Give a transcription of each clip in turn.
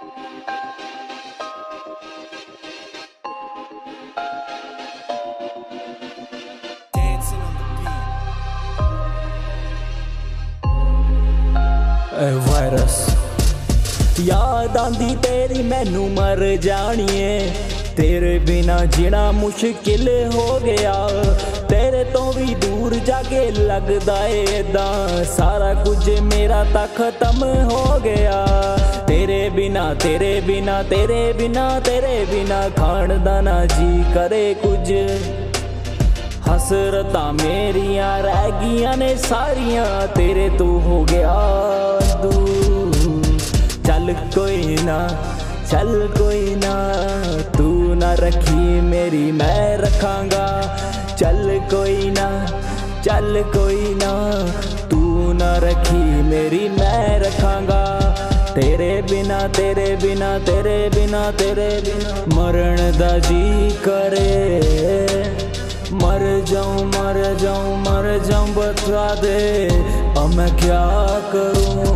Virus याद आंदी तेरी मैनू मर जानिए, तेरे बिना जीना मुश्किल हो गया। तेरे तो भी दूर जाके लगदा ऐदा सारा कुछ मेरा ता खत्म हो गया। तेरे बिना तेरे बिना तेरे बिना तेरे बिना खान दा ना जी करे कुछ। हसरता मेरिया रह गियां ने सारियां, तेरे तू हो गया दूर। चल कोई ना चल कोई ना, तू ना रखी मेरी मैं रखांगा। चल कोई ना चल कोई ना, तू ना रखी मेरी मैं रखांगा। तेरे बिना तेरे बिना तेरे बिना तेरे बिना मरण दा जी करे। मर जाऊं मर जाऊं मर जाऊं बता दे, अब मैं क्या करूं।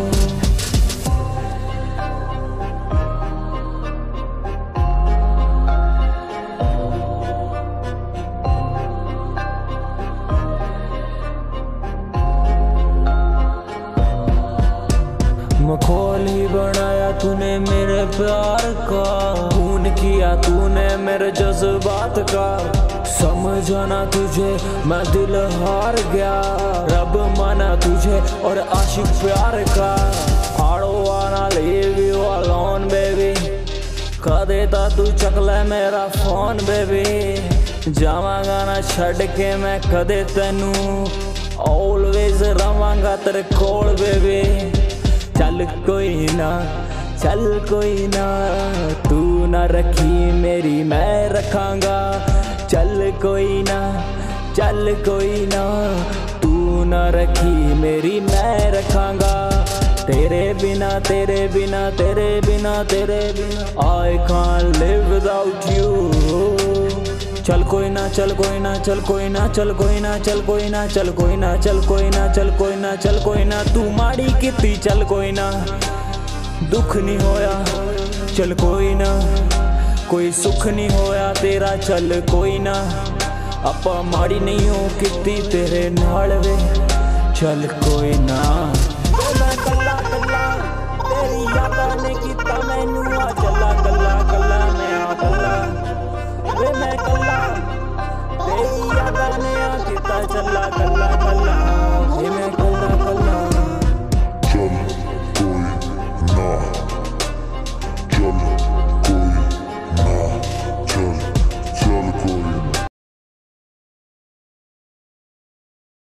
मखौल ही बनाया तूने मेरे प्यार का, खून किया तूने मेरे जज्बात का। समझाना तुझे मैं दिल हार गया, रब माना तुझे और आशिक प्यार का। आड़ो आना leave you alone baby, कदे ता तू चकला मेरा फोन बेबी। जावांगा ना छड़ के मैं कदे तेनू, ऑलवेज रवांगा तेरे कोल बेबी। चल कोई ना चल कोई ना, तू ना रखी मेरी मैं रखांगा। चल कोई ना चल कोई ना, तू ना रखी मेरी मैं रखांगा। तेरे बिना तेरे बिना तेरे बिना तेरे बिना I can't live without you। चल कोई ना चल कोई ना चल कोई ना चल कोई ना चल कोई ना चल कोई ना चल कोई ना चल कोई ना चल कोई ना, तू माड़ी किती चल कोई ना। दुख नहीं होया चल कोई ना, कोई सुख नहीं होया तेरा चल कोई ना। आपा माड़ी नहीं हो किती तेरे नाल वे, चल कोई ना।